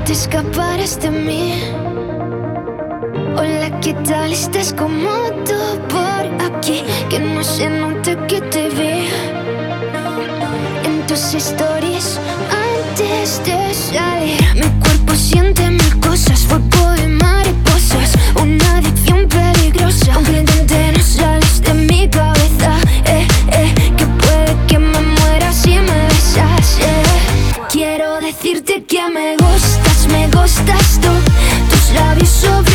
te escaparás de mí. Hola, ¿qué tal? ¿Estás cómodo por aquí? Que no se note que te vi en tus stories antes de salir. Mi cuerpo siente mil cosas, fuego de mariposas, una adicción peligrosa. Aunque intenté no sales de mi cabeza, que puede que me muera si me besas, Quiero decirte que me gustas tú, tus labios sobre